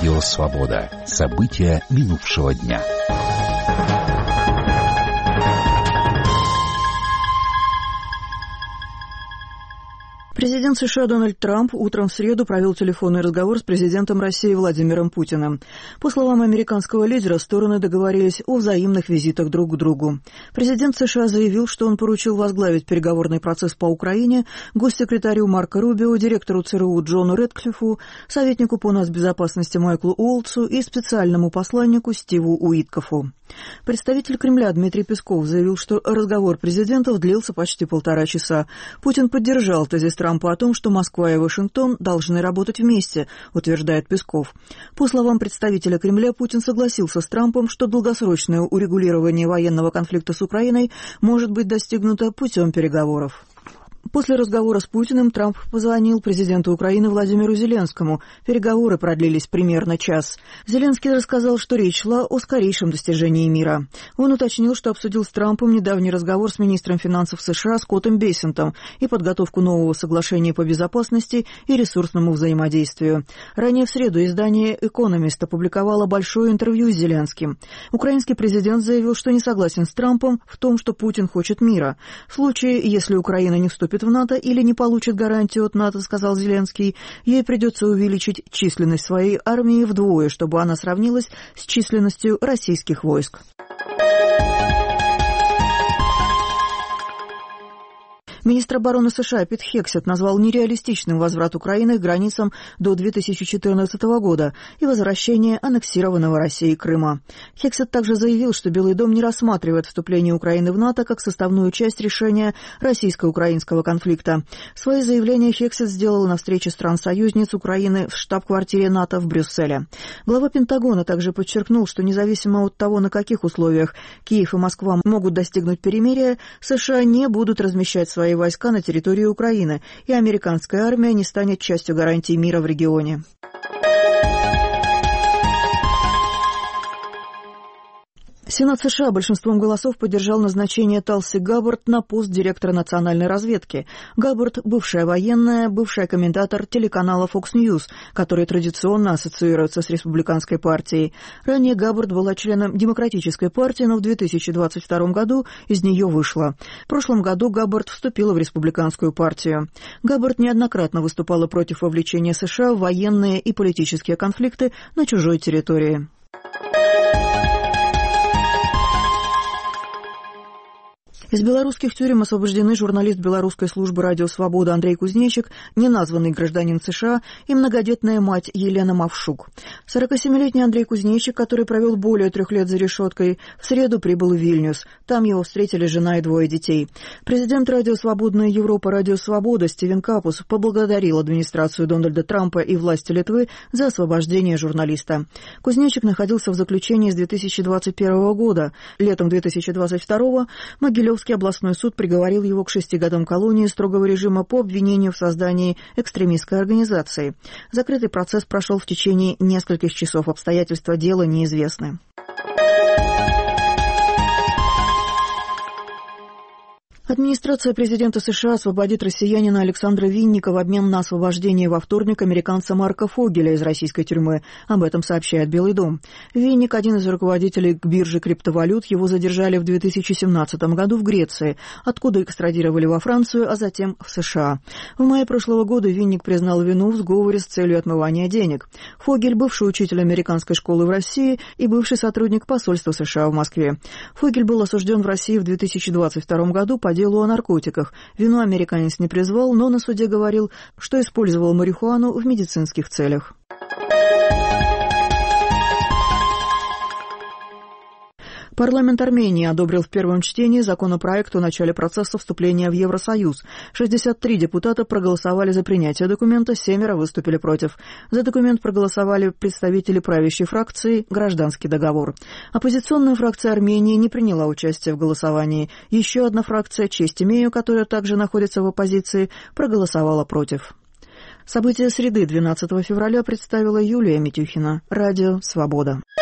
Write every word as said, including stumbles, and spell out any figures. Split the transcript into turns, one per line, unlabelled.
Радио «Свобода». События минувшего дня.
Президент США Дональд Трамп утром в среду провел телефонный разговор с президентом России Владимиром Путиным. По словам американского лидера, стороны договорились о взаимных визитах друг к другу. Президент США заявил, что он поручил возглавить переговорный процесс по Украине госсекретарю Марко Рубио, директору ЦРУ Джону Рэдклиффу, советнику по нацбезопасности Майклу Уолтсу и специальному посланнику Стиву Уиткофу. Представитель Кремля Дмитрий Песков заявил, что разговор президентов длился почти полтора часа. Путин поддержал тезис Трампа о том, что Москва и Вашингтон должны работать вместе, утверждает Песков. По словам представителя Кремля, Путин согласился с Трампом, что долгосрочное урегулирование военного конфликта с Украиной может быть достигнуто путем переговоров. После разговора с Путиным Трамп позвонил президенту Украины Владимиру Зеленскому. Переговоры продлились примерно час. Зеленский рассказал, что речь шла о скорейшем достижении мира. Он уточнил, что обсудил с Трампом недавний разговор с министром финансов США Скоттом Бессентом и подготовку нового соглашения по безопасности и ресурсному взаимодействию. Ранее в среду издание «Экономист» опубликовало большое интервью с Зеленским. Украинский президент заявил, что не согласен с Трампом в том, что Путин хочет мира. В случае, если Украина не вступит в НАТО или не получит гарантию от НАТО, сказал Зеленский, ей придется увеличить численность своей армии вдвое, чтобы она сравнилась с численностью российских войск. Министр обороны США Пит Хексет назвал нереалистичным возврат Украины к границам до две тысячи четырнадцатого года и возвращение аннексированного Россией Крыма. Хексет также заявил, что Белый дом не рассматривает вступление Украины в НАТО как составную часть решения российско-украинского конфликта. Свои заявления Хексет сделал на встрече стран-союзниц Украины в штаб-квартире НАТО в Брюсселе. Глава Пентагона также подчеркнул, что независимо от того, на каких условиях Киев и Москва могут достигнуть перемирия, США не будут размещать свои войска на территории Украины, и американская армия не станет частью гарантий мира в регионе. Сенат США большинством голосов поддержал назначение Талси Габбард на пост директора национальной разведки. Габбард – бывшая военная, бывший комментатор телеканала Fox News, который традиционно ассоциируется с республиканской партией. Ранее Габбард была членом Демократической партии, но в две тысячи двадцать втором году из нее вышла. В прошлом году Габбард вступила в республиканскую партию. Габбард неоднократно выступала против вовлечения США в военные и политические конфликты на чужой территории. Из белорусских тюрем освобождены журналист белорусской службы «Радио Свобода» Андрей Кузнечик, неназванный гражданин США и многодетная мать Елена Мавшук. сорокасемилетний Андрей Кузнечик, который провел более трех лет за решеткой, в среду прибыл в Вильнюс. Там его встретили жена и двое детей. Президент «Радио Свободная Европа» «Радио Свобода» Стивен Капус поблагодарил администрацию Дональда Трампа и власти Литвы за освобождение журналиста. Кузнечик находился в заключении с две тысячи двадцать первого года. Летом две тысячи двадцать второго Могилев областной суд приговорил его к шести годам колонии строгого режима по обвинению в создании экстремистской организации. Закрытый процесс прошел в течение нескольких часов. Обстоятельства дела неизвестны. Администрация президента США освободит россиянина Александра Винника в обмен на освобождение во вторник американца Марка Фогеля из российской тюрьмы. Об этом сообщает Белый дом. Винник – один из руководителей биржи криптовалют. Его задержали в две тысячи семнадцатом году в Греции, откуда экстрадировали во Францию, а затем в США. В мае прошлого года Винник признал вину в сговоре с целью отмывания денег. Фогель – бывший учитель американской школы в России и бывший сотрудник посольства США в Москве. Фогель был осужден в России в две тысячи двадцать втором году по делу о наркотиках. Вину американец не призвал, но на суде говорил, что использовал марихуану в медицинских целях. Парламент Армении одобрил в первом чтении законопроект о начале процесса вступления в Евросоюз. шестьдесят три депутата проголосовали за принятие документа, семеро выступили против. За документ проголосовали представители правящей фракции «Гражданский договор». Оппозиционная фракция Армении не приняла участие в голосовании. Еще одна фракция «Честь имею», которая также находится в оппозиции, проголосовала против. События среды двенадцатого февраля представила Юлия Митюхина. Радио «Свобода».